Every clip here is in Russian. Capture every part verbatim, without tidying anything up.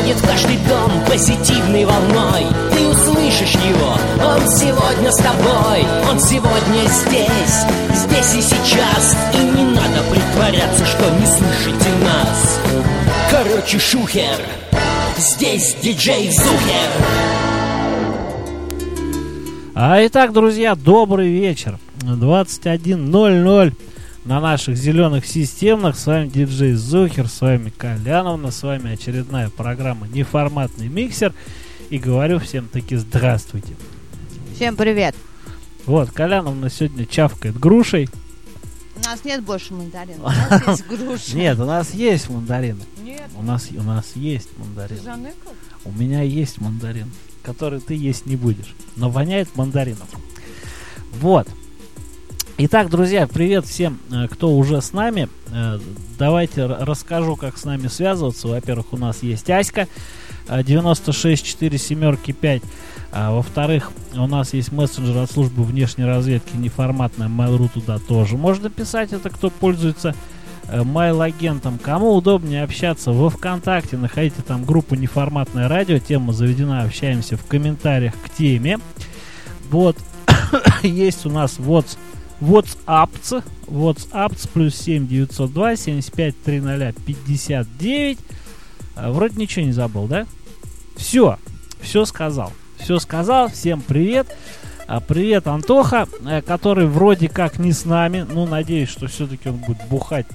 проходит в каждый дом позитивной волной. Ты услышишь его, он сегодня с тобой. Он сегодня здесь, здесь и сейчас. И не надо притворяться, что не слышите нас. Короче, шухер, здесь диджей Зухер. А итак, друзья, добрый вечер. двадцать один ноль ноль на наших зеленых системах. С вами диджей Зухер, с вами Коляновна, с вами очередная программа «Неформатный миксер». И говорю всем таки здравствуйте. Всем привет. Вот, Коляновна сегодня чавкает грушей. У нас нет больше мандарин, у нас есть груши. Нет, у нас есть мандарины. Нет. У нас, у нас есть мандарин. Жаныков? У меня есть мандарин, который ты есть не будешь, но воняет мандарином. Вот. Итак, друзья, привет всем, кто уже с нами. Давайте расскажу, как с нами связываться. Во-первых, у нас есть Аська девяносто шесть четыре семерки пять. А, во-вторых, у нас есть мессенджер от службы внешней разведки неформатная Mail.ru, туда тоже можно писать, это кто пользуется э, Mail-агентом. Кому удобнее общаться во ВКонтакте, находите там группу «Неформатное радио», тема заведена, общаемся в комментариях к теме. Вот, есть у нас WhatsApp, WhatsApp, WhatsApp плюс семь девятьсот два семьдесят пять триста пятьдесят девять. А, вроде ничего не забыл, да? Все, все сказал. Все сказал, всем привет. а, Привет, Антоха, а, который вроде как не с нами. Ну, надеюсь, что все-таки он будет бухать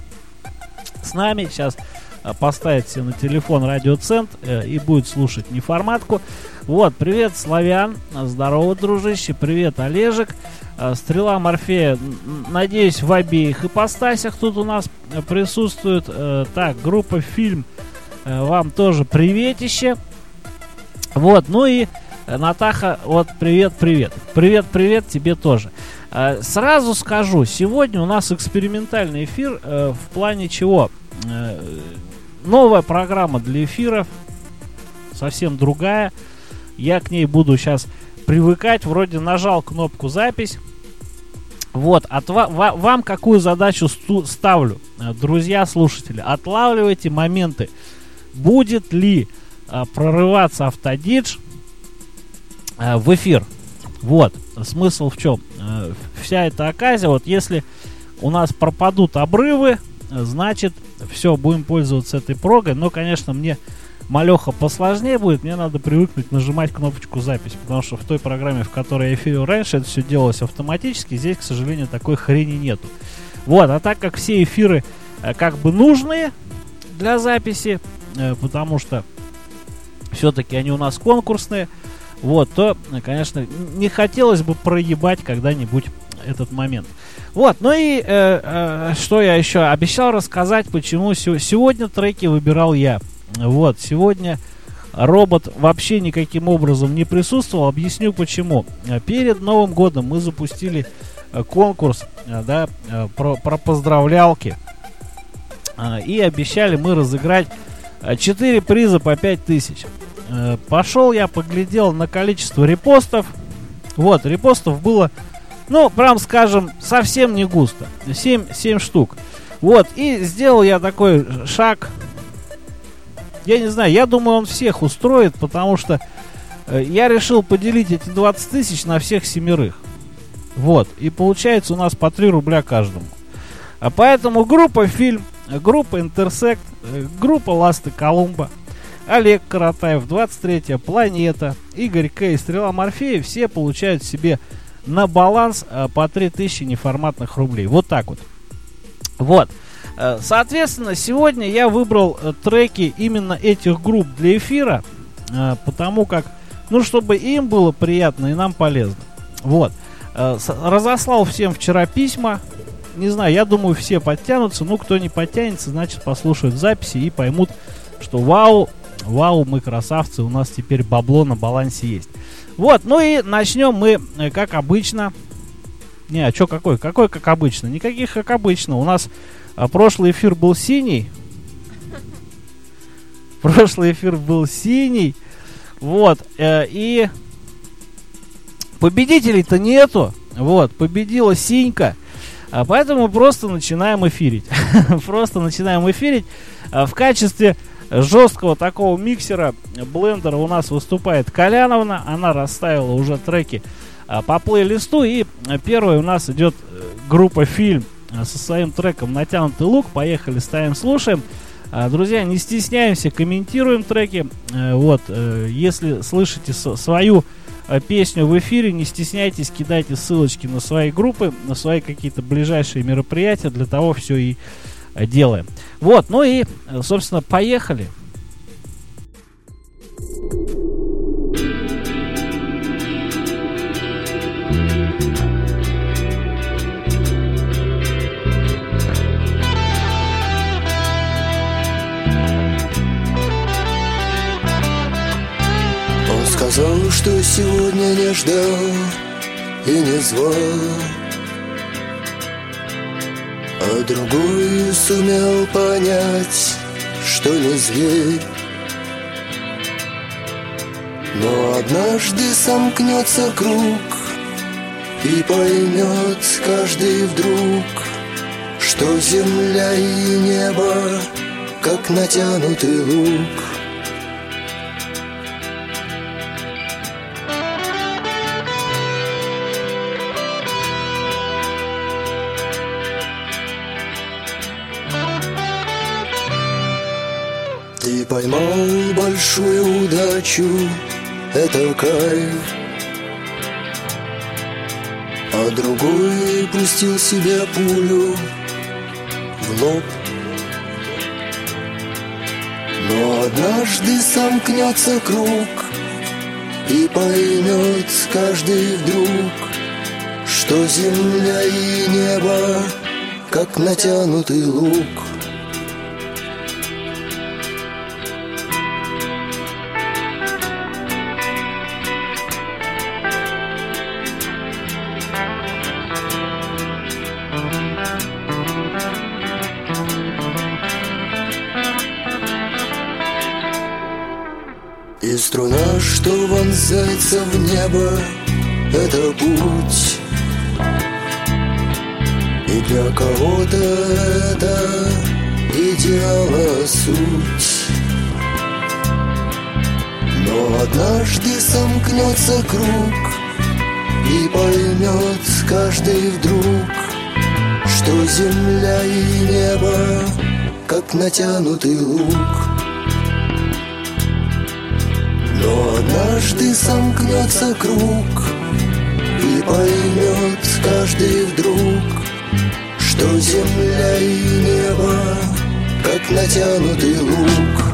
с нами. Сейчас а, поставит себе на телефон радиоцент а, и будет слушать неформатку. Вот, привет, Славян. Здорово, дружище. Привет, Олежек. а, Стрела Морфея, надеюсь, в обеих ипостасях тут у нас присутствует. а, Так, группа «Фильм», а, вам тоже приветище. Вот, ну и Натаха, вот привет-привет. Привет-привет тебе тоже. э, Сразу скажу, сегодня у нас экспериментальный эфир. э, В плане чего? э, Новая программа для эфиров. Совсем другая. Я к ней буду сейчас привыкать. Вроде нажал кнопку «Запись». Вот, от ва- ва- вам какую задачу сту- ставлю, друзья слушатели? Отлавливайте моменты. Будет ли э, прорываться автодидж в эфир. Вот, смысл в чем? Вся эта оказия, вот если у нас пропадут обрывы, значит, все, будем пользоваться этой прогой. Но, конечно, мне малеха посложнее будет. Мне надо привыкнуть нажимать кнопочку «Запись», потому что в той программе, в которой я эфирил раньше, это все делалось автоматически. Здесь, к сожалению, такой хрени нету. Вот, а так как все эфиры как бы нужные для записи, потому что все-таки они у нас конкурсные, вот, то, конечно, не хотелось бы проебать когда-нибудь этот момент. Вот, ну и э, э, что я еще обещал рассказать, почему се- сегодня треки выбирал я. Вот, сегодня робот вообще никаким образом не присутствовал. Объясню почему. Перед Новым годом мы запустили э, конкурс, э, да, э, про, про поздравлялки. Э, и обещали мы разыграть четыре приза по пять тысяч. Пошел я, поглядел на количество репостов. Вот, репостов было, ну, прям скажем, совсем не густо. семь штук. Вот, и сделал я такой шаг. Я не знаю, я думаю, он всех устроит, потому что я решил поделить эти двадцать тысяч на всех семерых. Вот, и получается у нас по три рубля каждому. А поэтому группа «Фильм», группа «Интерсект», группа «Ласты Колумба», Олег Каратаев, двадцать третья планета, Игорь К. и Стрела Морфея все получают себе на баланс э, по три тысячи неформатных рублей. Вот так вот. Вот. Э, соответственно, сегодня я выбрал э, треки именно этих групп для эфира, э, потому как, ну, чтобы им было приятно и нам полезно. Вот. Э, с- разослал всем вчера письма. Не знаю, я думаю, все подтянутся. Ну, кто не подтянется, значит, послушают записи и поймут, что вау, вау, мы красавцы, у нас теперь бабло на балансе есть. Вот, ну и начнем мы, как обычно. Не, а что какой? Какой как обычно? Никаких как обычно. У нас а, прошлый эфир был синий. Прошлый эфир был синий. Вот, э, и победителей-то нету. Вот, победила синька. А поэтому просто начинаем эфирить. Просто начинаем эфирить. А в качестве жесткого такого миксера, блендера у нас выступает Коляновна. Она расставила уже треки а, по плейлисту. И первой у нас идет группа «Фильм» со своим треком «Натянутый лук». Поехали, ставим, слушаем. А, друзья, не стесняемся, комментируем треки. А, вот, а, если слышите с- свою а, песню в эфире, не стесняйтесь, кидайте ссылочки на свои группы, на свои какие-то ближайшие мероприятия. Для того все и делаем. Вот, ну и, собственно, поехали. Он сказал, что сегодня не ждал и не звал, а другой сумел понять, что не зверь. Но однажды сомкнется круг, и поймет каждый вдруг, что земля и небо, как натянутый лук. Ты поймал большую удачу, это кайф, а другой пустил себе пулю в лоб. Но однажды сомкнется круг, и поймет каждый вдруг, что земля и небо, как натянутый лук. И струна, что вонзается в небо, это путь. И для кого-то это идеала суть. Но однажды сомкнется круг, и поймет каждый вдруг, что земля и небо, как натянутый лук. Но однажды сомкнется круг, и поймет каждый вдруг, что земля и небо, как натянутый лук.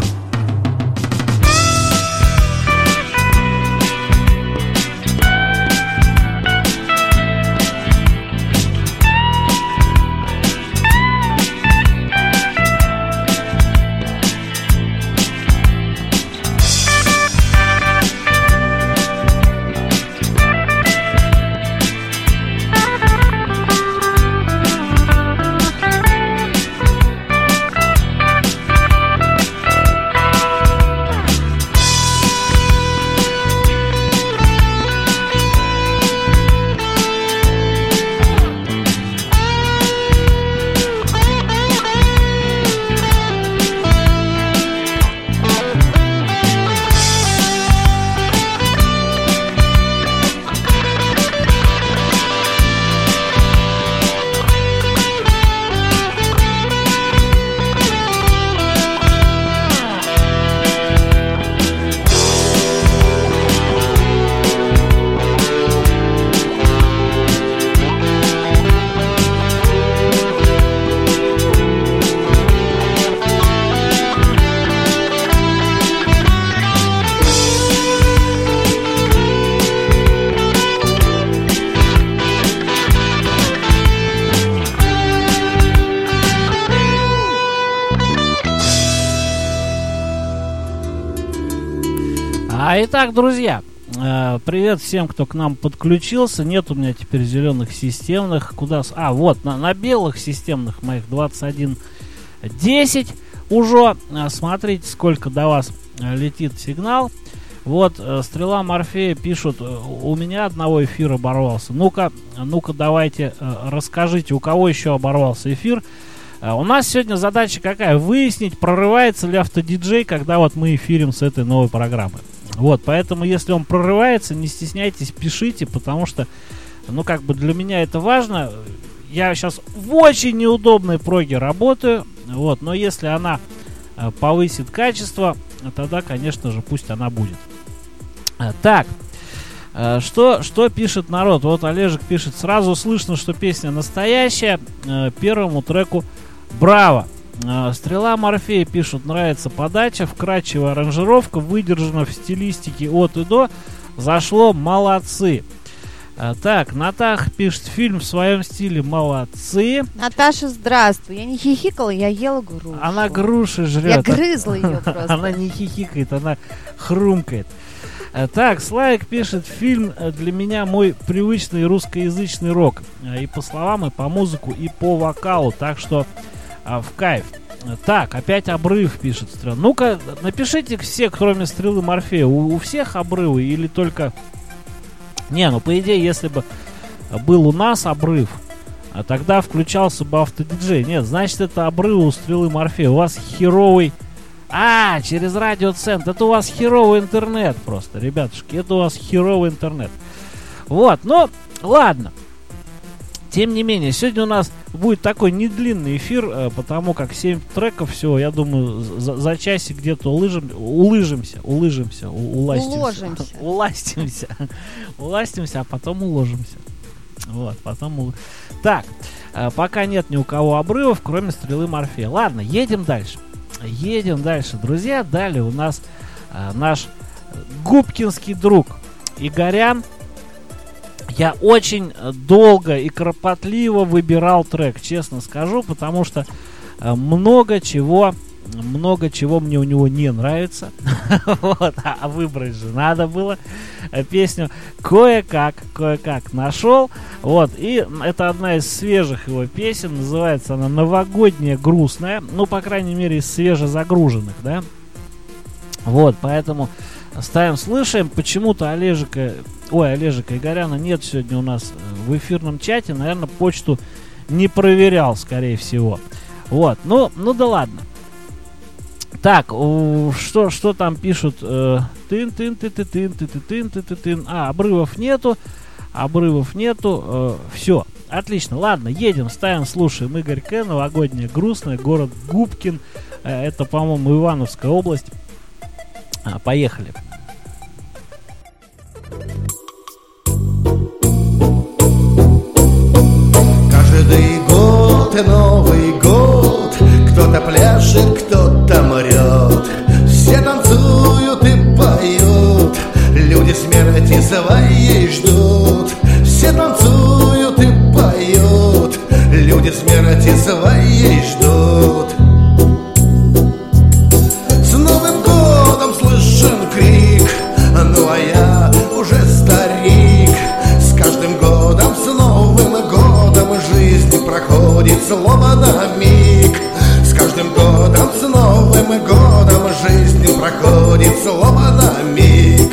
А итак, друзья, э, привет всем, кто к нам подключился. Нет у меня теперь зеленых системных. Куда? С... А, вот, на, на белых системных моих двадцать один десять уже. Э, смотрите, сколько до вас э, летит сигнал. Вот, э, Стрела Морфея пишут, у меня одного эфир оборвался. Ну-ка, ну-ка, давайте э, расскажите, у кого еще оборвался эфир. А у нас сегодня задача какая? Выяснить, прорывается ли автодиджей, когда вот мы эфирим с этой новой программы. Вот, поэтому если он прорывается, не стесняйтесь, пишите, потому что, ну, как бы для меня это важно. Я сейчас в очень неудобной проге работаю, вот, но если она э, повысит качество, тогда, конечно же, пусть она будет. А, так, э, что, что пишет народ? Вот Олежек пишет: сразу слышно, что песня настоящая, э, первому треку браво. Э, Стрела Морфея пишут: нравится подача, вкрадчивая аранжировка, выдержана в стилистике от и до, зашло, молодцы. Так, Натаха пишет: фильм в своем стиле, молодцы. Наташа, здравствуй. Я не хихикала, я ела грушу. Она груши жрет. Я грызла ее просто. Она не хихикает, она хрумкает. Так, Славик пишет: фильм для меня мой привычный русскоязычный рок. И по словам, и по музыку, и по вокалу. Так что в кайф. Так, опять обрыв, пишет Стрела. Ну-ка, напишите все, кроме Стрелы Морфея. У, у всех обрывы или только... Не, ну по идее, если бы был у нас обрыв, а тогда включался бы автодиджей. Нет, значит, это обрывы у Стрелы Морфея. У вас херовый... А, через радиоцентр. Это у вас херовый интернет просто, ребятушки. Это у вас херовый интернет. Вот, ну, ладно. Тем не менее, сегодня у нас будет такой недлинный эфир, потому как семь треков всего. Я думаю, за, за часик где-то улыжим, улыжимся, улыжимся, уластимся. Уложимся. Уластимся. Уластимся, а потом уложимся. Вот, потом... У... Так, пока нет ни у кого обрывов, кроме Стрелы Морфея. Ладно, едем дальше. Едем дальше, друзья. Далее у нас а, наш губкинский друг Игорян. Я очень долго и кропотливо выбирал трек, честно скажу, потому что а, много чего, много чего мне у него не нравится. Вот, а выбрать же надо было. Песню кое-как, кое-как нашел. Вот, и это одна из свежих его песен. Называется она «Новогодняя грустная». Ну, по крайней мере, из свежезагруженных, да. Вот, поэтому ставим, слышим. Почему-то Олежика, ой, Олежика Игоряна нет сегодня у нас в эфирном чате. Наверное, почту не проверял, скорее всего. Вот, ну, ну да ладно. Так, что, что там пишут? Тын, тын, ты, ты, тын, ты, ты, тын, ты, ты, тын. А, обрывов нету. Обрывов нету. Все, отлично. Ладно, едем, ставим, слушаем. Игорь К. «Новогодняя грустная», город Губкин. Это, по-моему, Ивановская область. А, поехали. Каждый год Новый год, кто-то пляшет, кто-то мрет, все танцуют и поют, люди смерти своей ждут. Все танцуют и поют, люди смерти своей ждут. С Новым годом слышен крик, ну а я уже старик. С каждым годом, с Новым годом жизнь проходит словно на миг. С каждым годом, с Новым годом жизнь проходит словно на миг.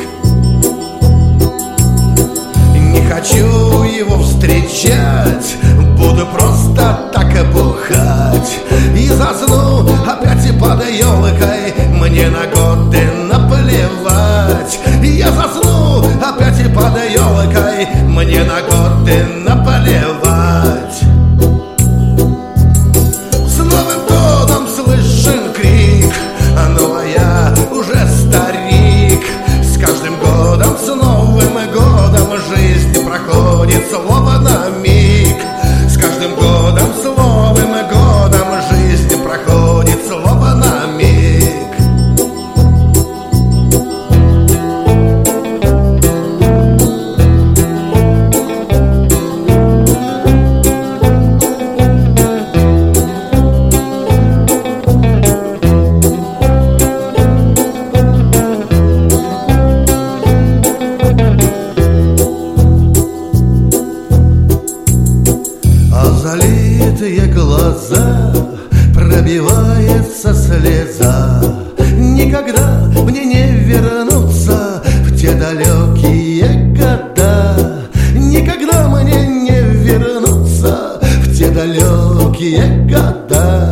Не хочу его встречать, буду просто так бухать. И засну опять под елкой, мне на годы наплевать. Я засну опять под елкой, мне на годы наплевать. С Новым годом слышен крик, ну а я уже старик. С каждым годом, с Новым годом жизнь проходит словно на миг. С каждым годом, с Новым годом жизнь проходит словно на миг. Залитые глаза, пробивается слеза. Никогда мне не вернуться в те далекие года. Никогда мне не вернуться в те далекие года.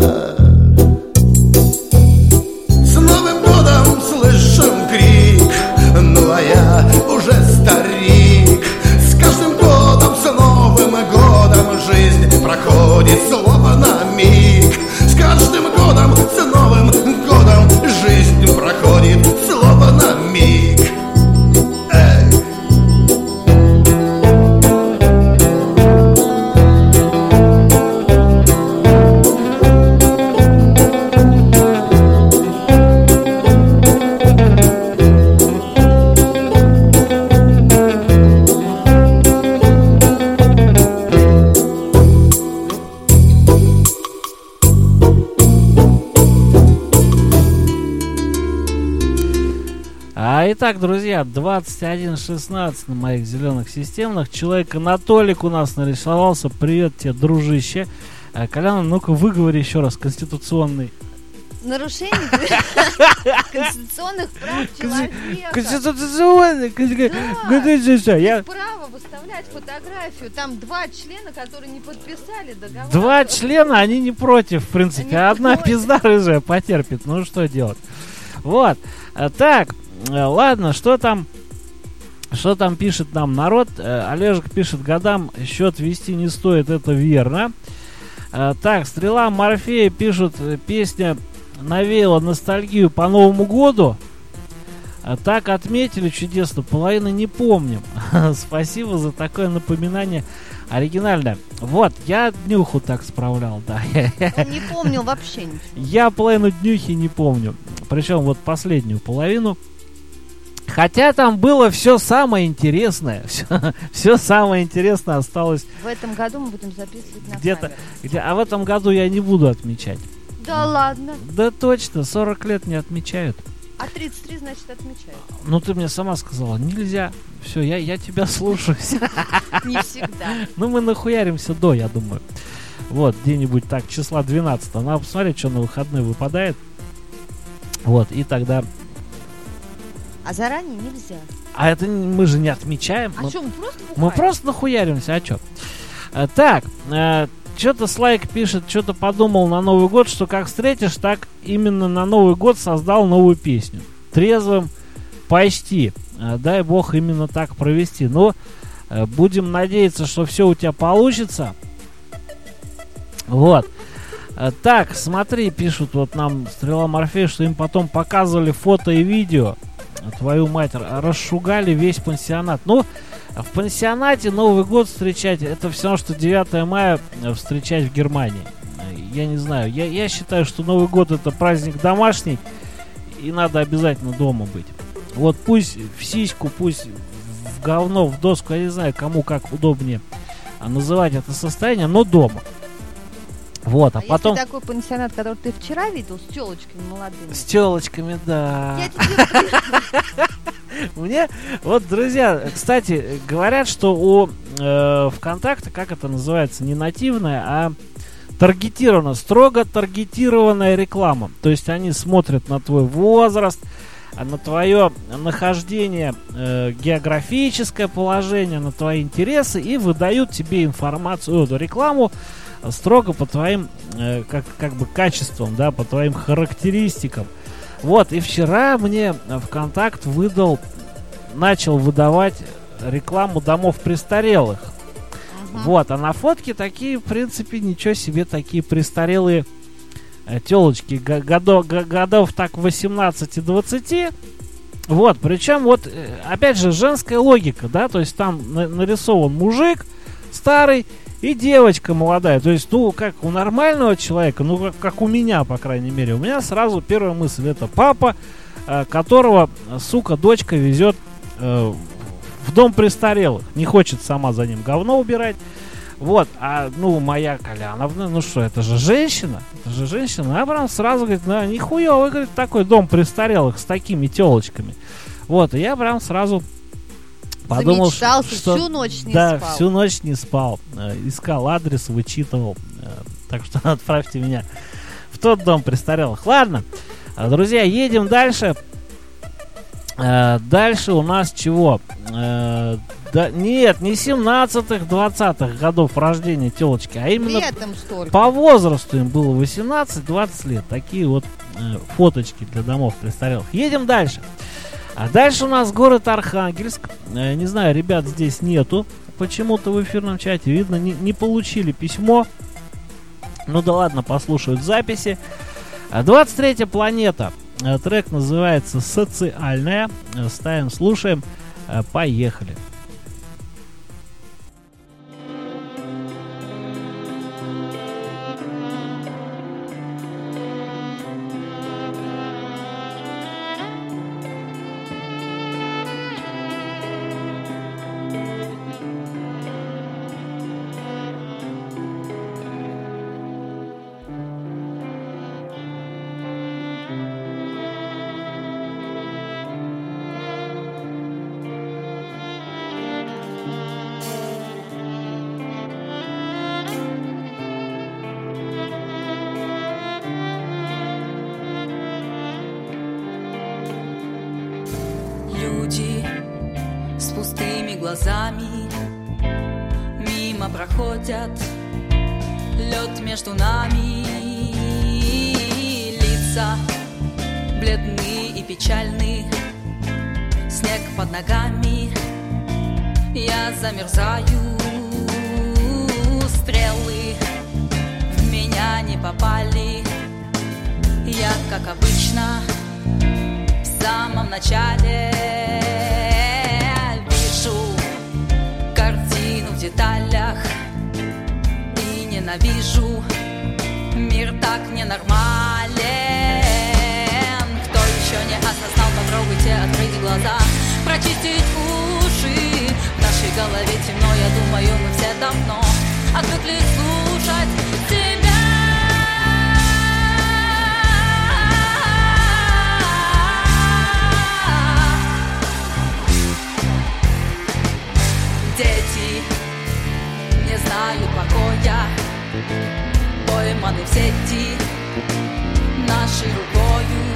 Итак, друзья, двадцать один шестнадцать на моих зеленых системах. Человек Анатолик у нас нарисовался. Привет тебе, дружище. А, Коляна, ну-ка выговори еще раз. Конституционный. Нарушение конституционных прав человека. Конституционный. Да. Я... Право выставлять фотографию. Там два члена, которые не подписали договор. Два члена, они не против, в принципе. Они А одна против. пизда рыжая потерпит. Ну что делать? Вот. А, Так, э, ладно, что там? Что там пишет нам народ? Э, Олежек пишет: годам счет вести не стоит, это верно. Э, Так, Стрела Морфея пишут: э, песня навеяла ностальгию по Новому году. А так отметили чудесно, половины не помним. Спасибо за такое напоминание оригинальное. Вот, я днюху так справлял, да. Он не помнил вообще ничего. Я половину днюхи не помню. Причем вот последнюю половину. Хотя там было все самое интересное. Все, все самое интересное осталось В этом году мы будем записывать на где-то. камеру. Где, а в этом году я не буду отмечать. Да ладно. Да точно, сорок лет не отмечают. А тридцать три, значит, отмечают. Ну ты мне сама сказала, нельзя. Все, я, я тебя слушаюсь. Не всегда. Ну мы нахуяримся до, я думаю. Вот, где-нибудь так, числа двенадцатого. Надо посмотреть, что на выходной выпадает. Вот, и тогда... А заранее нельзя. А это н- мы же не отмечаем. А мы, что, мы просто бухаем? мы просто нахуяримся, а что? Так, э, что-то Слайк пишет, что-то подумал на Новый год, что как встретишь, так именно на Новый год создал новую песню. Трезвым почти. Э, дай бог именно так провести. Но э, будем надеяться, что все у тебя получится. Вот. Э, Так, смотри, пишут вот нам Стрела Морфея, что им потом показывали фото и видео. Твою мать, р- расшугали весь пансионат. Ну, в пансионате Новый год встречать, это все равно, что девятое мая э, встречать в Германии. Э, Я не знаю, я, я считаю, что Новый год это праздник домашний, и надо обязательно дома быть. Вот пусть в сиську, пусть в говно, в доску, я не знаю, кому как удобнее а, называть это состояние, но дома. Вот, а, А потом... если такой пансионат, который ты вчера видел, с телочками молодыми. С телочками, да. Я тебе Мне, вот, друзья, кстати, говорят, что у э, ВКонтакте, как это называется, не нативная, а таргетированная, строго таргетированная реклама. То есть они смотрят на твой возраст, а на твое нахождение, э, географическое положение, на твои интересы и выдают тебе информацию, эту рекламу строго по твоим э, как, как бы качествам, да, по твоим характеристикам. Вот, и вчера мне ВКонтакт выдал, начал выдавать рекламу домов престарелых. Вот, а на фотке такие, в принципе, ничего себе, такие престарелые э, телочки г- годов, г- годов так восемнадцати-двадцати. Вот, причем вот, э, опять же, женская логика, да, то есть там на- нарисован мужик старый и девочка молодая. То есть, ну, как у нормального человека, ну, как, как у меня, по крайней мере, у меня сразу первая мысль: это папа, э, которого, сука, дочка везет э, в дом престарелых. Не хочет сама за ним говно убирать. Вот, а, ну, моя Коляновна, ну что, это же женщина, это же женщина. А прям сразу говорит: ну, нихуёвый, говорит, такой дом престарелых с такими телочками. Вот, и я прям сразу подумал, замечтался, что... всю ночь не да, спал. всю ночь не спал. Э, искал адрес, вычитывал. Э, так что отправьте меня в тот дом престарелых. Ладно, э, друзья, едем дальше. Э, дальше у нас чего? Э, да, нет, не семнадцатых, двадцатых годов рождения телочки, а именно Летом столько. по возрасту им было восемнадцать-двадцать лет. Такие вот э, фоточки для домов престарелых. Едем дальше. А дальше у нас город Архангельск. Э, не знаю, ребят здесь нету почему-то в эфирном чате. Видно, не, не получили письмо. Ну да ладно, послушают записи. А двадцать третья планета. Э, трек называется «Социальная». Э, ставим, слушаем. Э, поехали. Thank твоими глазами мимо проходят, лед между нами, лица бледны и печальны, снег под ногами, я замерзаю, стрелы в меня не попали, я, как обычно, в самом начале вижу картину в деталях и ненавижу, мир так ненормален. Кто еще не осознал, попробуйте открыть глаза, прочистить уши. В нашей голове темно, я думаю, мы все давно отвыкли слушать тебя. Дети не знают покоя, пойманы в сети нашей рукою.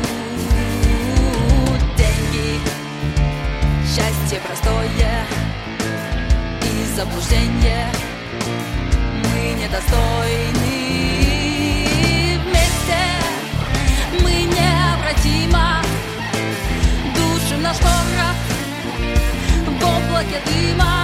Деньги, счастье простое и заблуждение, мы недостойны. Вместе мы необратимо душим наш город в облаке дыма.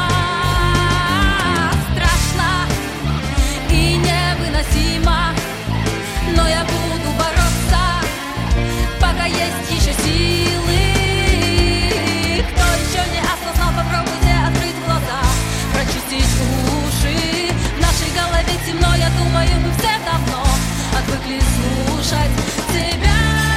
Страшно и невыносимо, но я буду бороться, пока есть еще силы. Кто еще не осознал, попробуйте открыть глаза, прочистить уши. В нашей голове темно, я думаю, мы все давно отвыкли слушать тебя.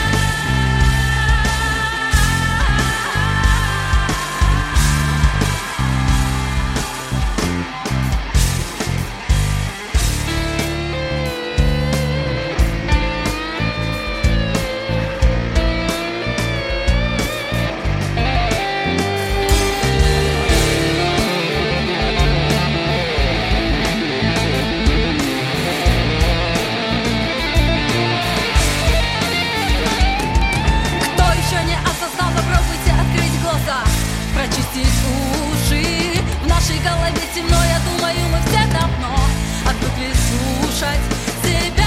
Прочистить уши. В нашей голове темно, я думаю, мы все давно отвыкли слушать тебя.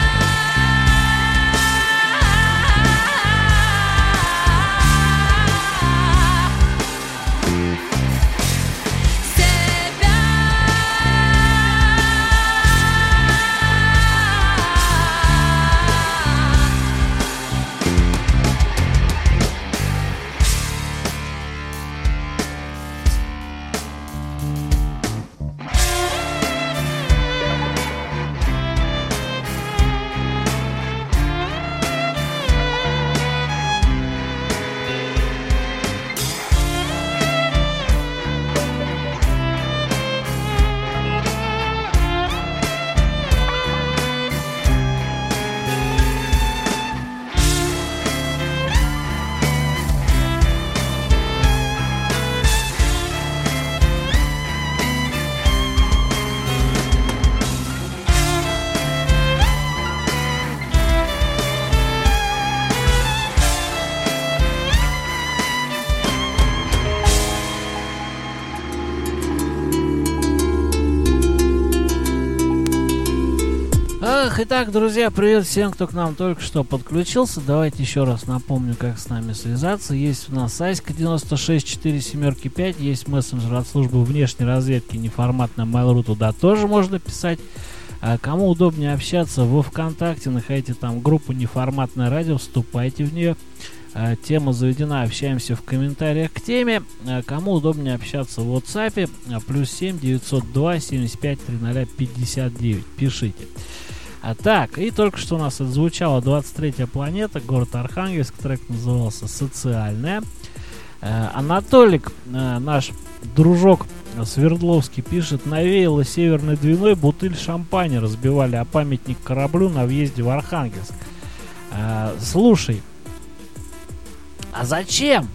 Итак, друзья, привет всем, кто к нам только что подключился. Давайте еще раз напомню, как с нами связаться. Есть у нас Аська девяносто шесть четыре семь пять, есть мессенджер от службы внешней разведки неформатная Mail.ru, туда тоже можно писать. А кому удобнее общаться, во ВКонтакте находите там группу «Неформатное радио», вступайте в нее. А, тема заведена, общаемся в комментариях к теме. А, кому удобнее общаться в WhatsApp, а, плюс семь девятьсот два семьдесят пять тридцать пятьдесят девять, пишите. А так, и только что у нас отзвучала двадцать третья планета, город Архангельск, трек назывался «Социальная». Э, Анатолик, э, наш дружок Свердловский, пишет: навеяло Северной Двиной, бутыль шампаня разбивали о памятник кораблю на въезде в Архангельск. Э, слушай, а зачем?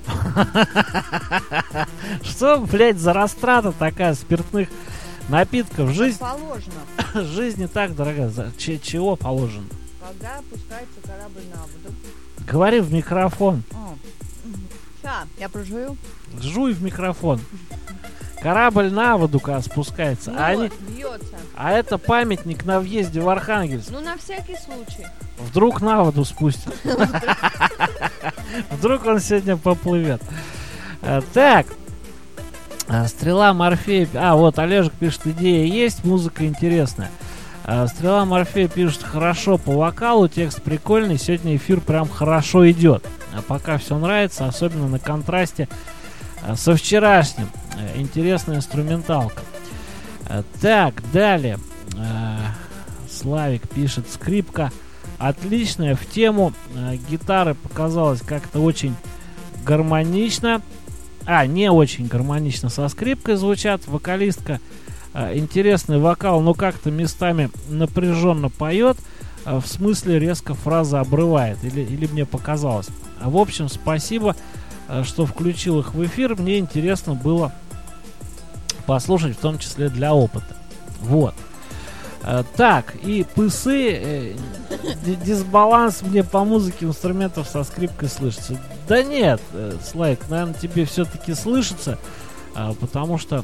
Что, блядь, за растрата такая спиртных напитков? Жизнь Положено. Жизнь не так дорогая. За ч- чего положено? Когда опускается корабль на воду. Говори в микрофон. А. Ща, я прожую. Жуй в микрофон. Корабль на воду когда спускается. Ну, а, они, бьется. а это памятник на въезде в Архангельск. Ну, на всякий случай. Вдруг на воду спустят. Вдруг он сегодня поплывет. А, Так. А, Стрела Морфея. А, вот Олежек пишет, идея есть, музыка интересная. А, Стрела Морфея пишет, хорошо по вокалу, текст прикольный, сегодня эфир прям хорошо идет. А пока все нравится, особенно на контрасте а, со вчерашним. А, интересная инструменталка. А, Так, далее. А, Славик пишет, скрипка отличная, в тему. А, гитары показалось как-то очень гармонично. А, не очень гармонично со скрипкой звучат. Вокалистка, э, интересный вокал, но как-то местами напряженно поет. Э, в смысле резко фраза обрывает. Или, или мне показалось. В общем, спасибо, э, что включил их в эфир. Мне интересно было послушать, в том числе для опыта. Вот. Э, так, и пысы. Э, дисбаланс мне по музыке инструментов со скрипкой слышится. Да нет, э, Слайк, наверное, тебе все-таки слышится, э, потому что,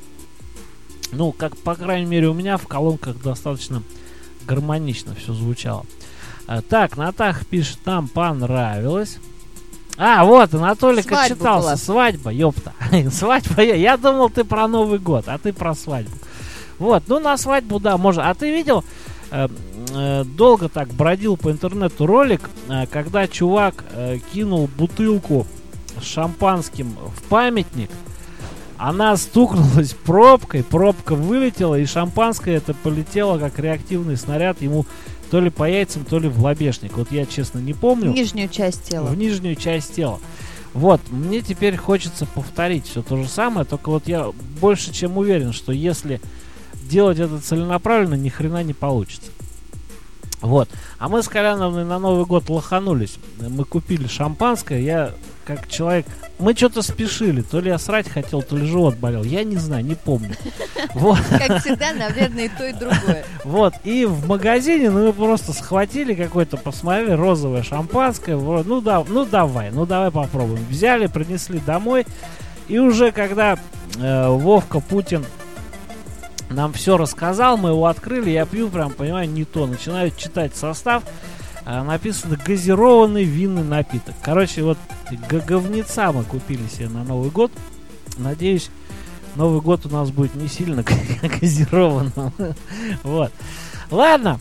ну, как, по крайней мере, у меня в колонках достаточно гармонично все звучало. Э, так, Натаха пишет, нам понравилось. А, вот, Анатолий как Свадьба читался. была. Свадьба, ёпта. Свадьба, я, я думал, ты про Новый год, а ты про свадьбу. Вот, ну, на свадьбу, да, можно. А ты видел... Э, э, долго так бродил по интернету ролик, э, когда чувак э, кинул бутылку с шампанским в памятник, она стукнулась пробкой, пробка вылетела, и шампанское это полетело как реактивный снаряд ему то ли по яйцам, то ли в лобешник. Вот я, честно, не помню. Нижнюю часть тела. В нижнюю часть тела. Вот, мне теперь хочется повторить все то же самое, только вот я больше чем уверен, что если делать это целенаправленно, ни хрена не получится. Вот. А мы с Коляновной на Новый год лоханулись. Мы купили шампанское. Я, как человек... Мы что-то спешили. То ли я срать хотел, то ли живот болел. Я не знаю, не помню. Вот. Как всегда, наверное, и то, и другое. Вот. И в магазине ну, мы просто схватили какое-то, посмотрели, розовое шампанское. Ну, да, ну давай, ну давай попробуем. Взяли, принесли домой. И уже когда э, Вовка Путин нам все рассказал, мы его открыли, я пью, прям, понимаю, не то. Начинаю читать состав, а, написано газированный винный напиток. Короче, вот говнеца мы купили себе на Новый год. Надеюсь, Новый год у нас будет не сильно газированным. Вот. Ладно.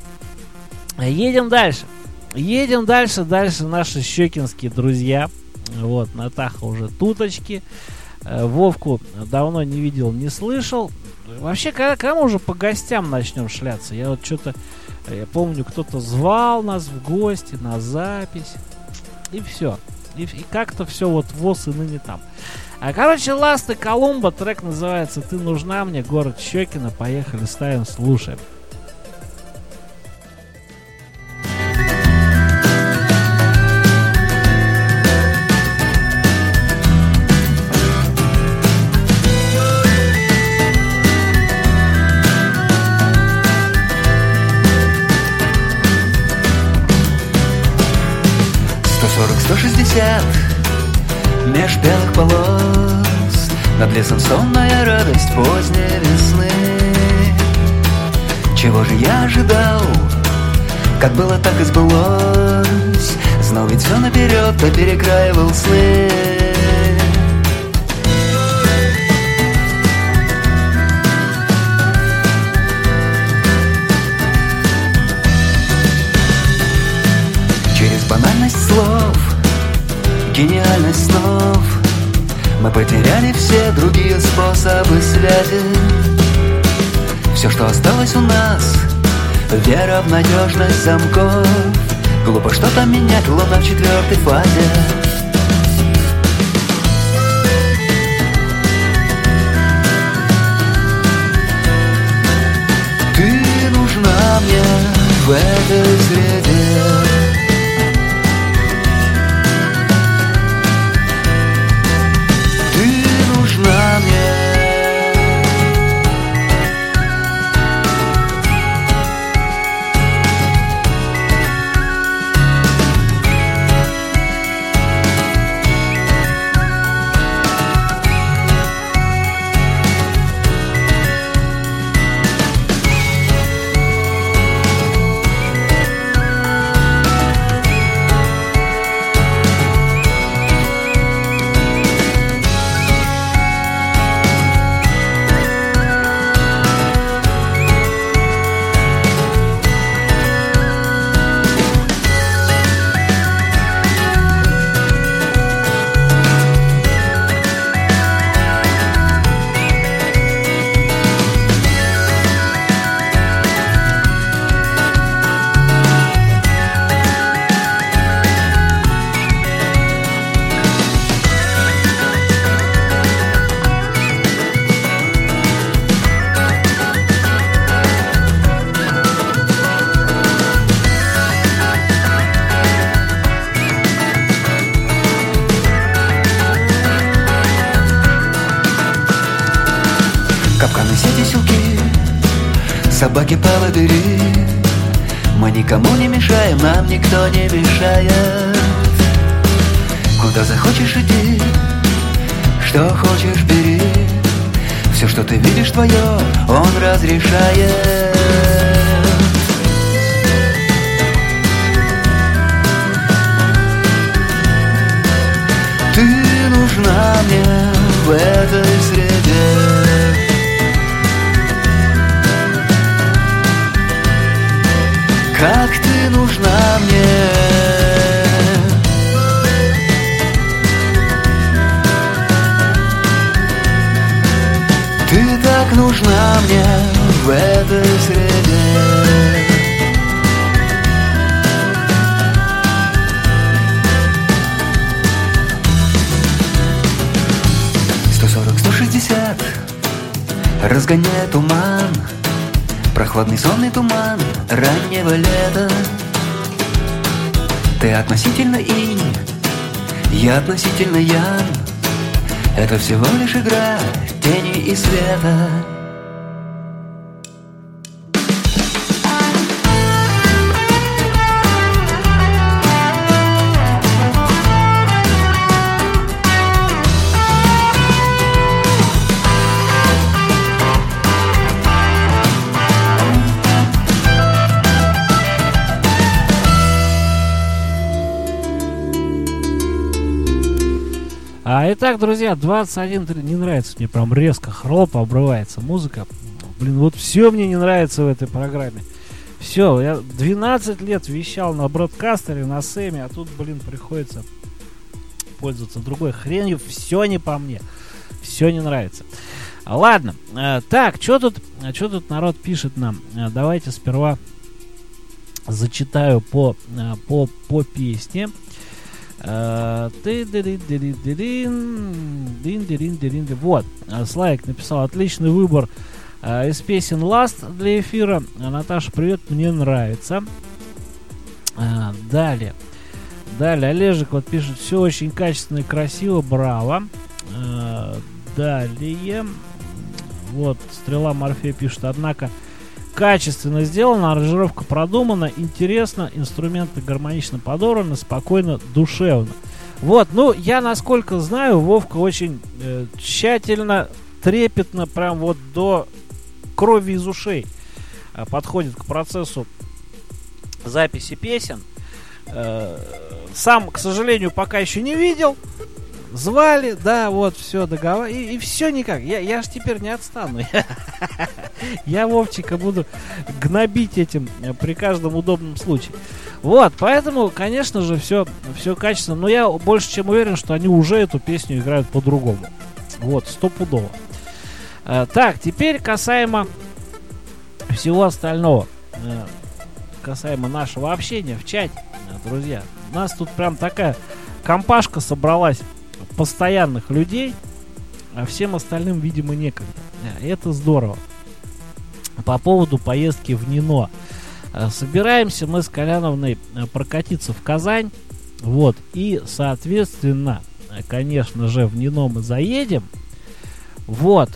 Едем дальше. Едем дальше, дальше наши щекинские друзья. Вот, Натаха уже туточки. Вовку давно не видел, не слышал. Вообще, когда, когда мы уже по гостям начнем шляться? Я вот что-то, я помню, кто-то звал нас в гости на запись. И все. И, и как-то все вот воз и ныне там. А, короче, Ласты Колумба, трек называется «Ты нужна мне», город Щекино. Поехали, ставим, слушаем. сто шестьдесят меж белых полос, над лесом сонная радость поздней весны. Чего же я ожидал, как было, так и сбылось. Знал ведь все наперед, да перекраивал сны. Через банальность слов, гениальность снов, мы потеряли все другие способы связи. Все, что осталось у нас, вера в надежность замков. Глупо что-то менять, луна в четвертой фазе. Ты нужна мне в этой среде. Капканы, сети, силки, собаки, поводыри. Мы никому не мешаем, нам никто не мешает. Куда захочешь иди, что хочешь бери. Все, что ты видишь, твое, он разрешает. Ты нужна мне в этой среде. Как ты нужна мне. Ты так нужна мне в этой среде. Сто сорок, сто шестьдесят разгоняет туман, прохладный сонный туман раннего лета. Ты относительно инь, я относительно ян. Это всего лишь игра тени и света. А, итак, друзья, двадцать один не нравится мне, прям резко хроп, обрывается музыка. Блин, вот все мне не нравится в этой программе. Все, я двенадцать лет вещал на бродкастере, на Сэме, а тут, блин, приходится пользоваться другой хренью. Все не по мне, все не нравится. Ладно, э, так, что тут, что тут народ пишет нам? Э, давайте сперва зачитаю по, э, по, по песне. Вот, Слайк написал: отличный выбор uh, из песен Last для эфира. Наташа, привет, мне нравится. uh, Далее Далее Олежек вот пишет: все очень качественно и красиво, браво. uh, Далее вот Стрела Морфея пишет: однако качественно сделано, аранжировка продумана, интересно, инструменты гармонично подобраны, спокойно, душевно. Вот, ну, я, насколько знаю, Вовка очень э, тщательно, трепетно, прям вот до крови из ушей э, подходит к процессу записи песен. Э, сам, к сожалению, пока еще не видел. Звали, да, вот, все, договор. И, и все никак. Я, я ж теперь не отстану. Я Вовчика буду гнобить этим при каждом удобном случае. Вот, поэтому, конечно же, все, все качественно. Но я больше чем уверен, что они уже эту песню играют по-другому. Вот, стопудово. А, так, теперь касаемо всего остального. А, касаемо нашего общения в чате, друзья. У нас тут прям такая компашка собралась постоянных людей, а всем остальным, видимо, некогда. Это здорово. По поводу поездки в Нино. Собираемся мы с Коляновной прокатиться в Казань. Вот. И, соответственно, конечно же, в Нино мы заедем. Вот.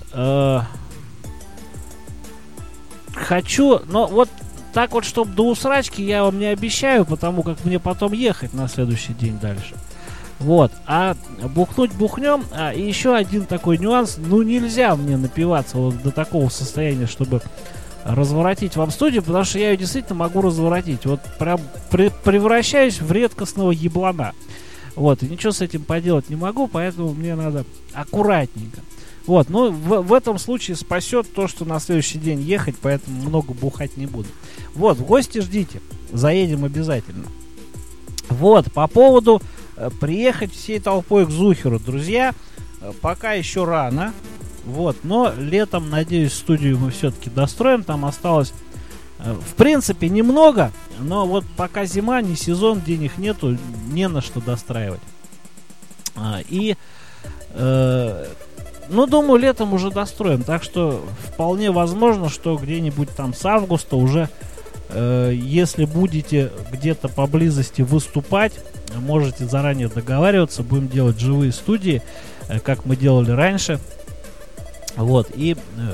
Хочу, но вот так вот, чтобы до усрачки, я вам не обещаю, потому как мне потом ехать на следующий день дальше. Вот, а бухнуть бухнем. А, и еще один такой нюанс. Ну, нельзя мне напиваться вот до такого состояния, чтобы разворотить вам студию, потому что я ее действительно могу разворотить. Вот прям при, превращаюсь в редкостного еблана. Вот, и ничего с этим поделать не могу, поэтому мне надо аккуратненько. Вот, ну, в, в этом случае спасет то, что на следующий день ехать, поэтому много бухать не буду. Вот, в гости ждите, заедем обязательно. Вот, по поводу э, приехать всей толпой к Зухеру, друзья, э, пока еще рано. Вот, но летом, надеюсь, студию мы все-таки достроим. Там осталось, э, в принципе, немного, но вот пока зима, не сезон, денег нету, не на что достраивать. А, и, э, ну, думаю, летом уже достроим. Так что вполне возможно, что где-нибудь там с августа уже, э, если будете где-то поблизости выступать, можете заранее договариваться. Будем делать живые студии, э, как мы делали раньше. Вот, и э,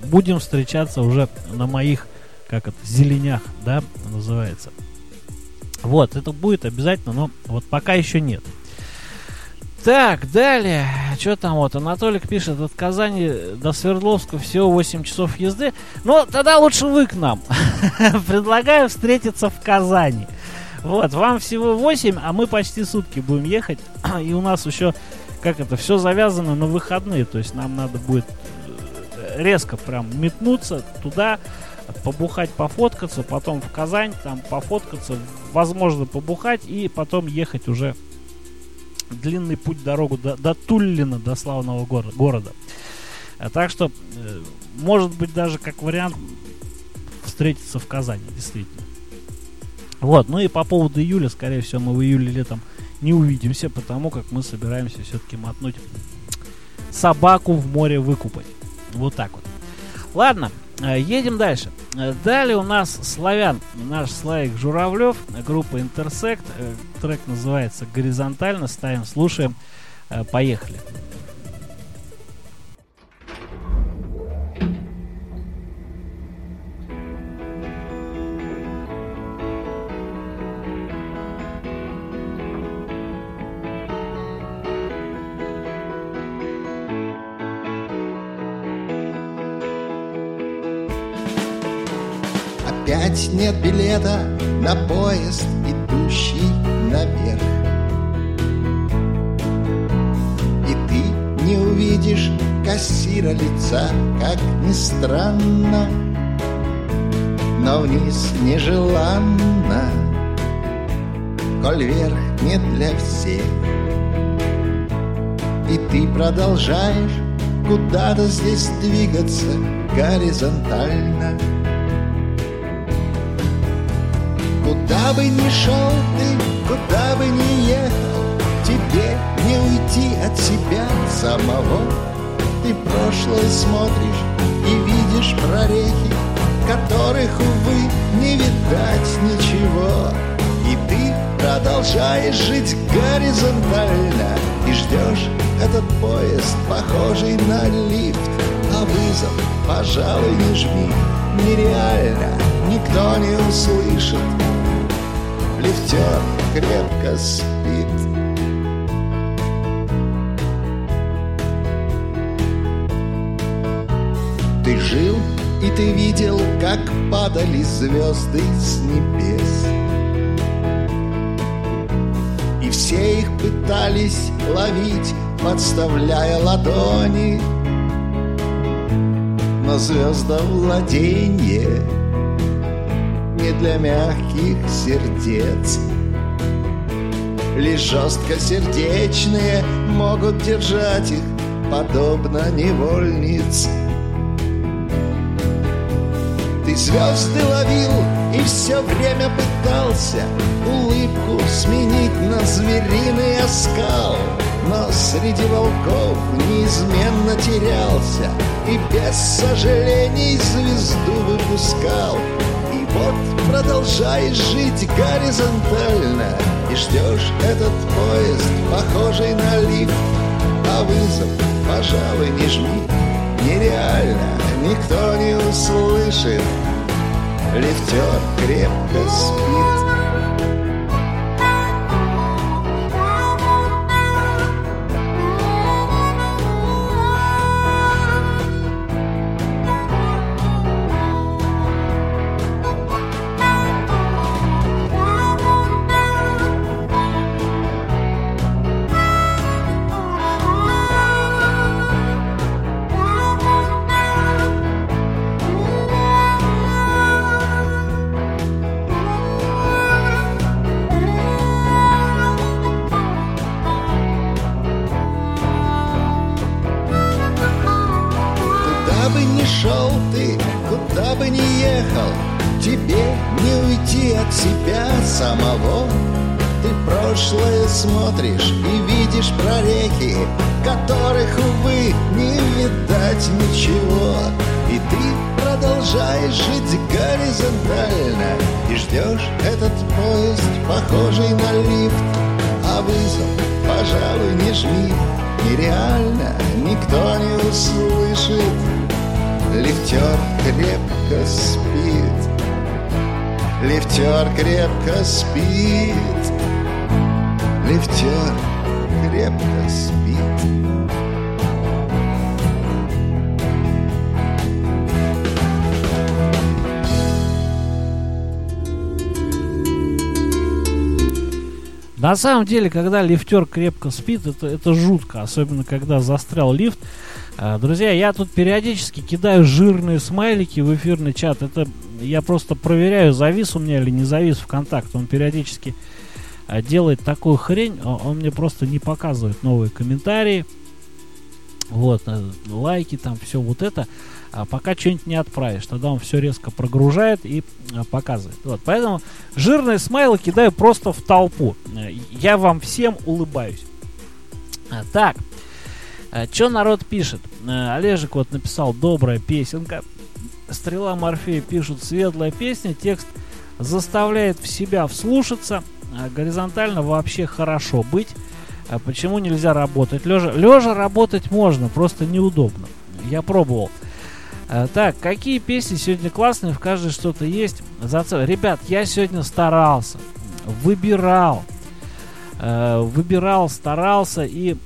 будем встречаться уже на моих, как это, зеленях, да, называется. Вот, это будет обязательно, но вот пока еще нет. Так, далее, что там вот, Анатолик пишет, от Казани до Свердловска всего восемь часов езды. Ну, тогда лучше вы к нам. Предлагаю встретиться в Казани. Вот, вам всего восемь, а мы почти сутки будем ехать. И у нас еще, как это, все завязано на выходные. То есть нам надо будет резко прям метнуться туда, побухать, пофоткаться, потом в Казань, там пофоткаться, возможно, побухать и потом ехать уже длинный путь, дорогу до, до Туллина, до славного гор- города. А так что, э, может быть, даже как вариант встретиться в Казани, действительно. Вот, ну и по поводу июля, скорее всего, мы в июле летом не увидимся, потому как мы собираемся все-таки мотнуть собаку в море выкупать. Вот так вот. Ладно, э, едем дальше. Далее у нас славян, наш Славик Журавлев, группа Интерсект. Трек называется «Горизонтально». Ставим, слушаем. Поехали. Опять нет билета на поезд, идущий наверх. И ты не увидишь кассира лица, как ни странно, но вниз нежеланно, коль вверх не для всех. И ты продолжаешь куда-то здесь двигаться горизонтально. Куда бы ни шел ты, куда бы ни ехал, тебе не уйти от себя самого. Ты прошлое смотришь и видишь прорехи, которых, увы, не видать ничего. И ты продолжаешь жить горизонтально и ждешь этот поезд, похожий на лифт. А вызов, пожалуй, не жми, нереально, никто не услышит. Лифтер крепко спит. Ты жил и ты видел, как падали звезды с небес, и все их пытались ловить, подставляя ладони. Но звездовладенье не для мягких сердец. Лишь жесткосердечные могут держать их, подобно невольниц. Ты звезды ловил и все время пытался улыбку сменить на звериный оскал, но среди волков неизменно терялся и без сожалений звезду выпускал. И вот продолжаешь жить горизонтально и ждешь этот поезд, похожий на лифт. А вызов, пожалуй, не жми, нереально, никто не услышит. Лифтер крепко спит. Куда бы ни ехал, тебе не уйти от себя самого. Ты прошлое смотришь и видишь прорехи, которых, увы, не видать ничего. И ты продолжаешь жить горизонтально и ждешь этот поезд, похожий на лифт. А вызов, пожалуй, не жми, нереально, никто не услышит. лифтер крепко спит, лифтер крепко спит, лифтер крепко спит. На самом деле, когда лифтер крепко спит, это, это жутко, особенно когда застрял лифт. А, друзья, я тут периодически кидаю жирные смайлики в эфирный чат. Это я просто проверяю, завис у меня или не завис ВКонтакте. Он периодически а, делает такую хрень, он, он мне просто не показывает новые комментарии. Вот, лайки, там, все вот это. А пока что-нибудь не отправишь, тогда он все резко прогружает и а, показывает. Вот, поэтому жирные смайлы кидаю просто в толпу. Я вам всем улыбаюсь. А, так, а, что народ пишет? А, Олежик вот написал: добрая песенка. Стрела Морфея пишут: светлая песня, текст заставляет в себя вслушаться, а горизонтально вообще хорошо быть. А почему нельзя работать лежа? Лежа работать можно, просто неудобно. Я пробовал. А, так, какие песни сегодня классные, в каждой что-то есть. Зацеп... Ребят, я сегодня старался, выбирал, э, выбирал, старался и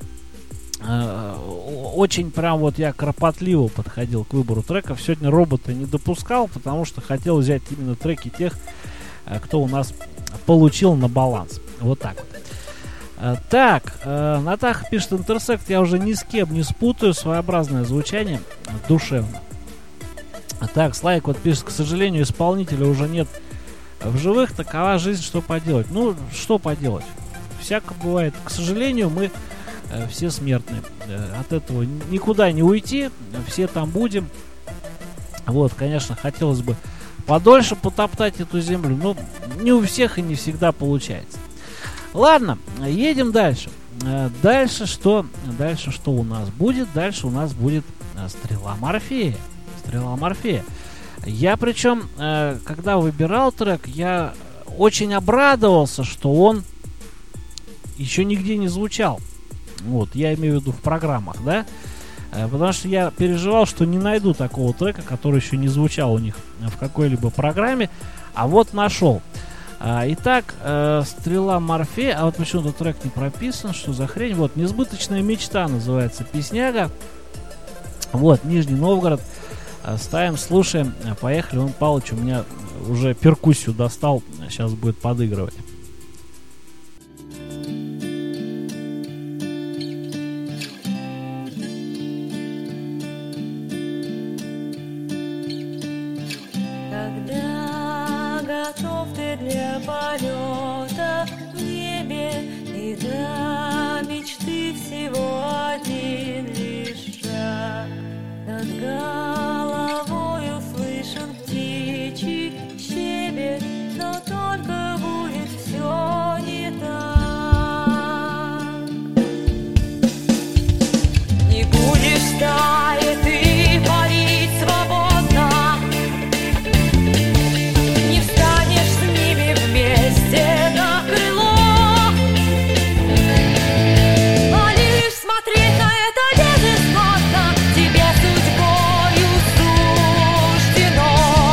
э, очень прям вот я кропотливо подходил к выбору треков. Сегодня робота не допускал, потому что хотел взять именно треки тех, э, кто у нас получил на баланс. Вот так вот. Uh, так, uh, Натаха пишет: интерсект я уже ни с кем не спутаю, своеобразное звучание, душевно. Uh, так, Слайк вот пишет: к сожалению, исполнителя уже нет в живых, такова жизнь, что поделать. Ну, что поделать, всяко бывает. К сожалению, мы uh, все смертны, uh, от этого никуда не уйти, все там будем. Вот, конечно, хотелось бы подольше потоптать эту землю, но не у всех и не всегда получается. Ладно, едем дальше. Дальше что? Дальше что у нас будет? Дальше у нас будет Стрела Морфея. Стрела Морфея. Я причем, когда выбирал трек, я очень обрадовался, что он еще нигде не звучал. Вот, я имею в виду в программах, да? Потому что я переживал, что не найду такого трека, который еще не звучал у них в какой-либо программе. А вот нашел. А, итак, э, Стрела Морфея. А вот почему-то трек не прописан. Что за хрень? Вот, Несбыточная мечта называется песняга. Вот, Нижний Новгород. А, ставим, слушаем. А, поехали. Вон Палыч у меня уже перкуссию достал. Сейчас будет подыгрывать. Полета в небе, и до мечты всего один лишь шаг. Над головой услышан птичий щебет, но только будет все не так. Не будешь таять ты парить свободно, не встанешь с ними вместе на крыло, а лишь смотреть на это безысходно тебе судьбою суждено.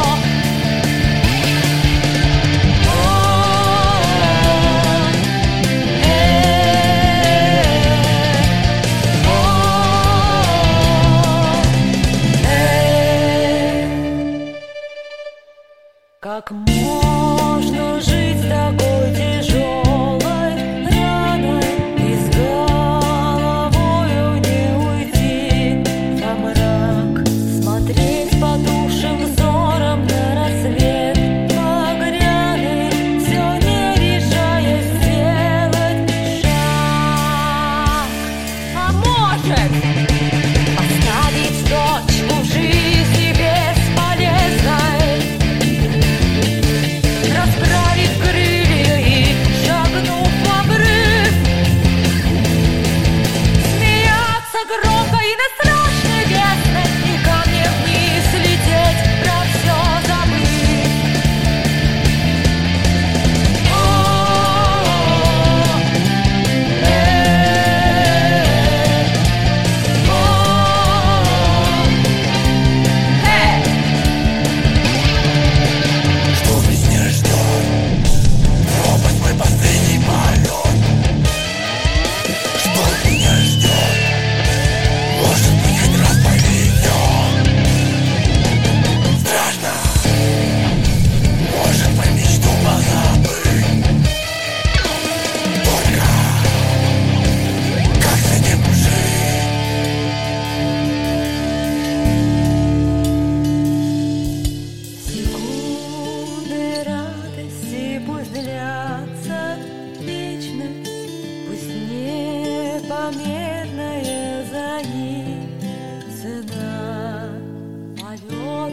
Как можно жить с такой тяжелой раной и с головою не уйти во мрак, смотреть потухшим взором на рассвет багряный, все не решая сделать шаг. А может оставить точку в жизни бесполезной, расправить крылья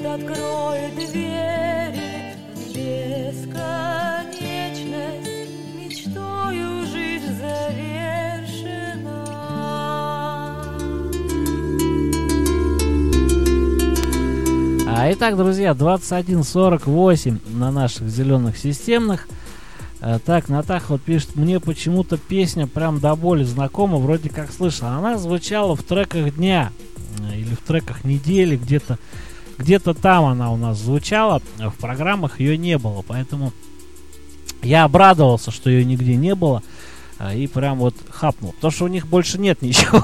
откроет двери в бесконечность, мечтою жизнь завершена. А итак, друзья, двадцать один сорок восемь на наших зеленых системных. Так, Натаха вот пишет: мне почему-то песня прям до боли знакома, вроде как слышал. Она звучала в треках дня или в треках недели, где-то где-то там она у нас звучала, в программах ее не было, поэтому я обрадовался, что ее нигде не было, и прям вот хапнул, потому что у них больше нет ничего.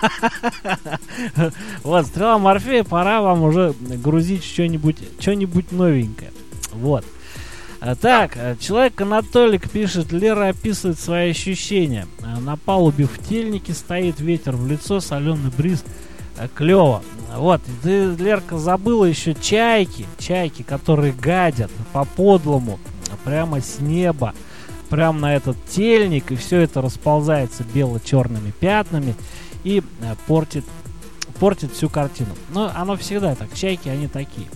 Вот, Стрела Морфея, пора вам уже грузить что-нибудь что-нибудь новенькое. Вот. Так, человек Анатолик пишет: Лера описывает свои ощущения. На палубе в тельнике стоит, ветер в лицо, соленый бриз. Клево. Вот, ты, Лерка, забыла еще чайки, чайки, которые гадят по-подлому, прямо с неба, прямо на этот тельник, и все это расползается бело-черными пятнами и портит, портит всю картину. Но оно всегда так, чайки, они такие.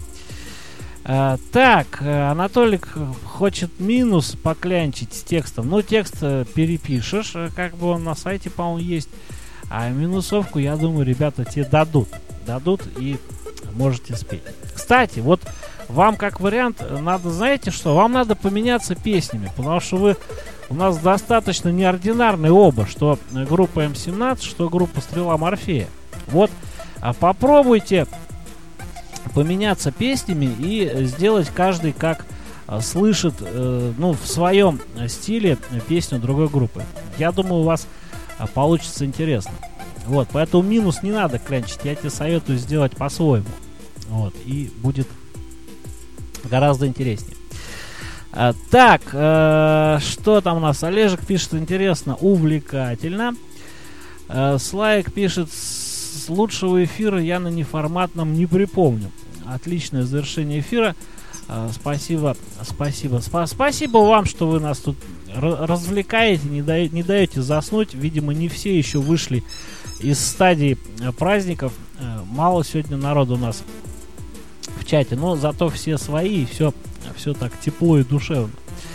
А, так, Анатолик хочет минус поклянчить с текстом. Ну, текст перепишешь, как бы он на сайте, по-моему, есть. А минусовку, я думаю, ребята тебе дадут. Дадут и можете спеть. Кстати, вот вам как вариант надо, знаете что? Вам надо поменяться песнями, потому что вы у нас достаточно неординарные оба, что группа эм семнадцать, что группа Стрела Морфея. Вот, а попробуйте поменяться песнями и сделать каждый как а, слышит, э, ну, в своем стиле песню другой группы. Я думаю, у вас а, получится интересно. Вот, поэтому минус не надо клянчить, я тебе советую сделать по-своему. Вот, и будет гораздо интереснее. А, так, э, что там у нас? Олежек пишет: интересно, увлекательно. Э, Слайк пишет: с лучшего эфира я на неформатном не припомню. Отличное завершение эфира. Э, спасибо, спасибо. Спа- спасибо вам, что вы нас тут р- развлекаете, не, да- не даете заснуть. Видимо, не все еще вышли из стадии э, праздников. Э, мало сегодня народу у нас в чате, но зато все свои, и все, все так тепло и душевно.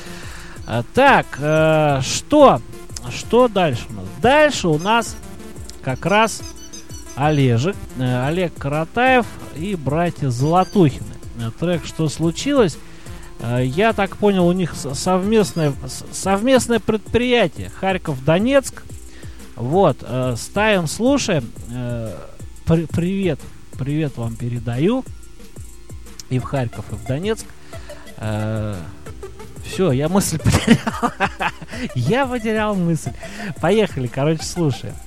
А, так, э, что? Что дальше у нас? Дальше у нас как раз Олежек, э, Олег Каратаев и братья Золотухины. Э, трек «Что случилось?» э, я так понял, у них совместное, совместное предприятие Харьков-Донецк. Вот, э, ставим, слушаем. Э, при, привет, привет вам передаю. И в Харьков, и в Донецк. Э, все, я мысль потерял. Я потерял мысль. Поехали, короче, слушаем.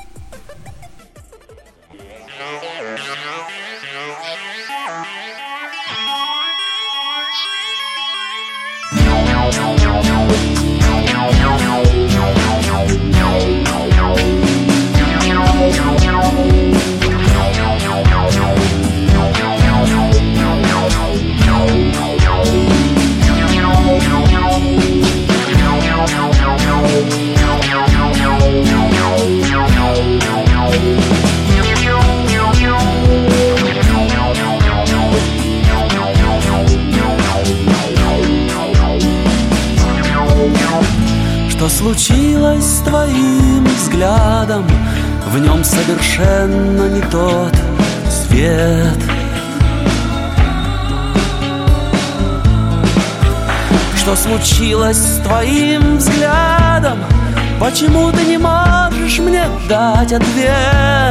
Что случилось с твоим взглядом? В нем совершенно не тот свет. Что случилось с твоим взглядом? Почему ты не можешь мне дать ответ?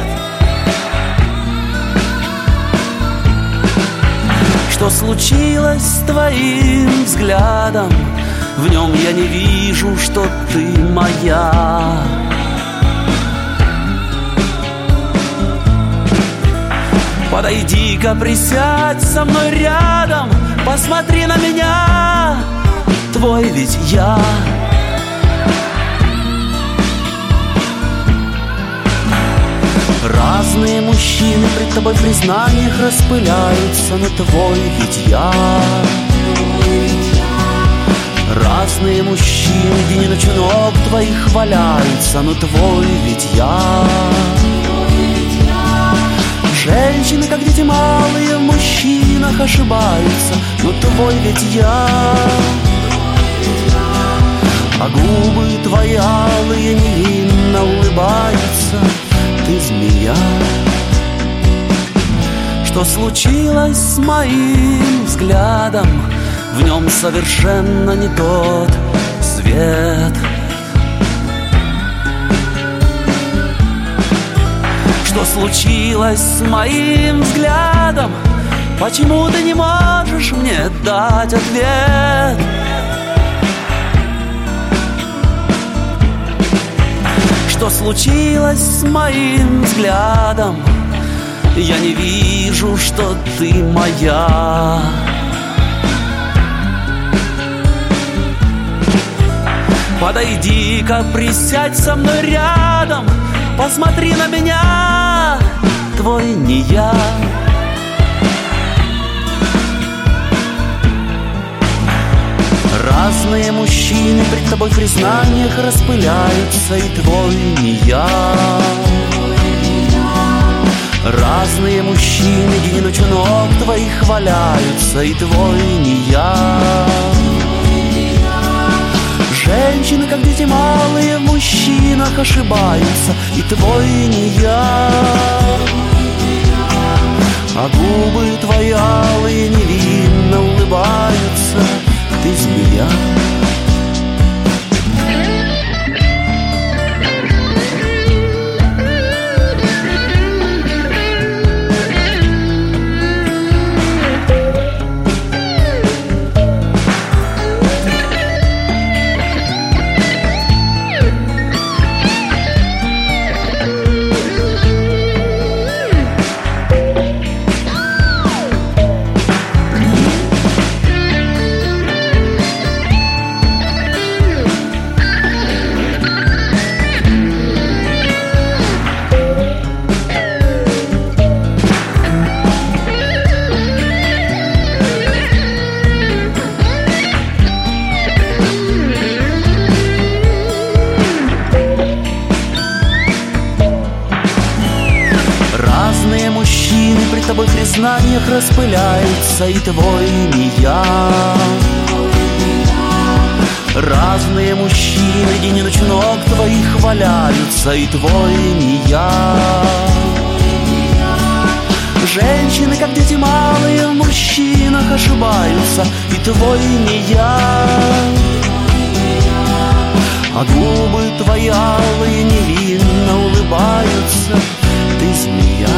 Что случилось с твоим взглядом? В нем я не вижу, что ты моя. Подойди-ка, присядь со мной рядом, посмотри на меня, твой ведь я. Разные мужчины пред тобой в признаниях распыляются, но твой ведь я. Разные мужчины день и ночь у ног твоих валяются, но твой ведь я. Женщины, как дети малые, в мужчинах ошибаются, но твой ведь я. А губы твои алые невинно улыбаются, ты змея. Что случилось с моим взглядом? В нем совершенно не тот свет. Что случилось с моим взглядом? Почему ты не можешь мне дать ответ? Что случилось с моим взглядом? Я не вижу, что ты моя. Подойди-ка, присядь со мной рядом, посмотри на меня, твой не я. Разные мужчины пред тобой в признаниях распыляются, и твой не я. Разные мужчины день и ночь у ног твоих валяются, и твой не я. Женщины, как дети малые, в мужчинах ошибаются, и твой не я. А губы твои алые невинно улыбаются, ты змея. В признаниях распыляются, и твой не я. Разные мужчины день и ночь у ног твоих валяются, и твой не я. Женщины, как дети малые, в мужчинах ошибаются, и твой не я. А губы твои алые невинно улыбаются, ты змея.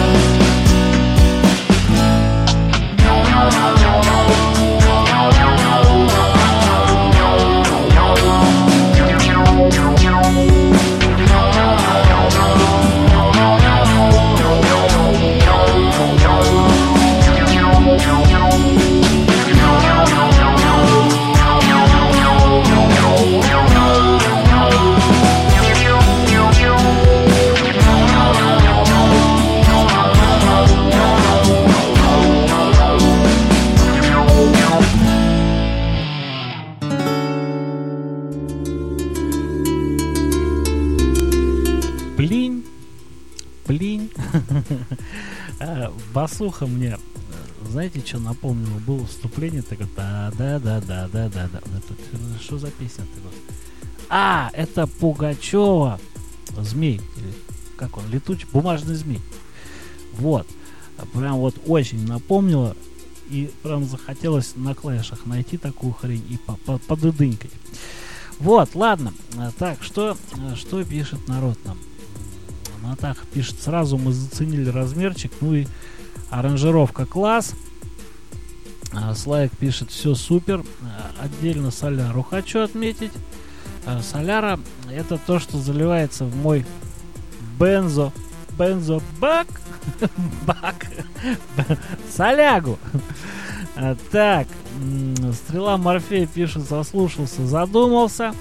Басуха мне, знаете, что напомнило? Было вступление такое, да-да-да-да-да-да-да. Что за песня-то? А, это Пугачева, Змей, или как он, летучий, бумажный змей. Вот, прям вот очень напомнило, и прям захотелось на клавишах найти такую хрень и подыдынькать. Вот, ладно, так, что, что пишет народ нам? Натаха пишет, сразу мы заценили размерчик, ну и аранжировка класс. а, Слайк пишет, все супер. а, Отдельно соляру хочу отметить. а, Соляра это то, что заливается в мой бензо Бензо бак Бак солягу. а, Так, м- Стрела Морфея пишет, заслушался, задумался.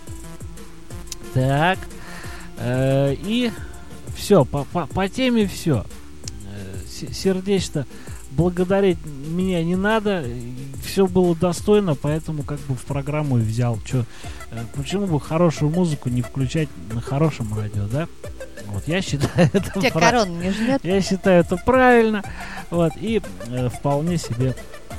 Так, э- и все, по, по, по теме все. Сердечно благодарить меня не надо. Все было достойно, поэтому как бы в программу и взял. Чё, почему бы хорошую музыку не включать на хорошем радио, да? Вот, я считаю это Тебя прав... корона не жмет? Я считаю это правильно. Вот, и э, вполне себе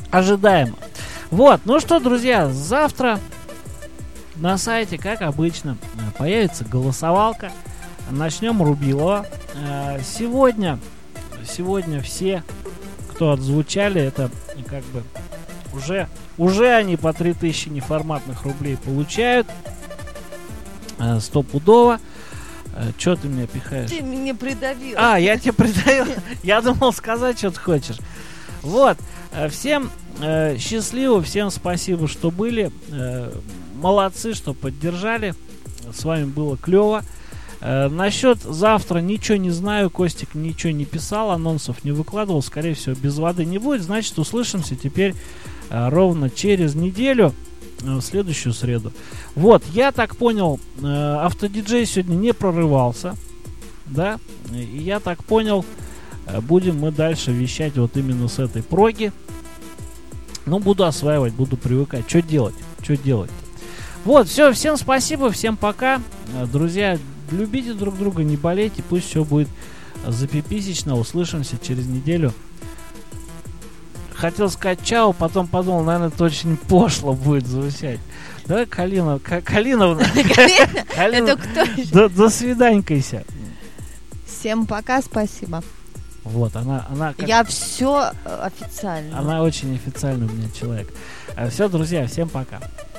ожидаемо. Вот, ну что, друзья, завтра на сайте, как обычно, появится голосовалка. Начнем Рубилова. Сегодня, сегодня все, кто отзвучали, это как бы уже, уже они по три тысячи неформатных рублей получают. Стопудово. Че ты меня пихаешь? Ты меня придавил. А, я тебя придавил. Я думал сказать, что ты хочешь. Вот. Всем э, счастливо, всем спасибо, что были. Э, молодцы, что поддержали. С вами было клево. Э, насчет завтра ничего не знаю. Костик ничего не писал, анонсов не выкладывал. Скорее всего, без воды не будет. Значит, услышимся теперь э, ровно через неделю. В следующую среду. Вот, я так понял, э, автодиджей сегодня не прорывался, да, и я так понял, э, будем мы дальше вещать вот именно с этой проги. Ну, буду осваивать, буду привыкать. Что делать? Что делать? Вот, все, всем спасибо, всем пока. Э, друзья, любите друг друга, не болейте, пусть все будет запиписечно. Услышимся через неделю. Хотел сказать чао, потом подумал, наверное, это очень пошло будет звучать. Давай, Калина, Калиновна. Это кто? До свиданькайся. Всем пока, спасибо. Вот, она... она Я все официально. Она очень официальный у меня человек. Все, друзья, всем пока.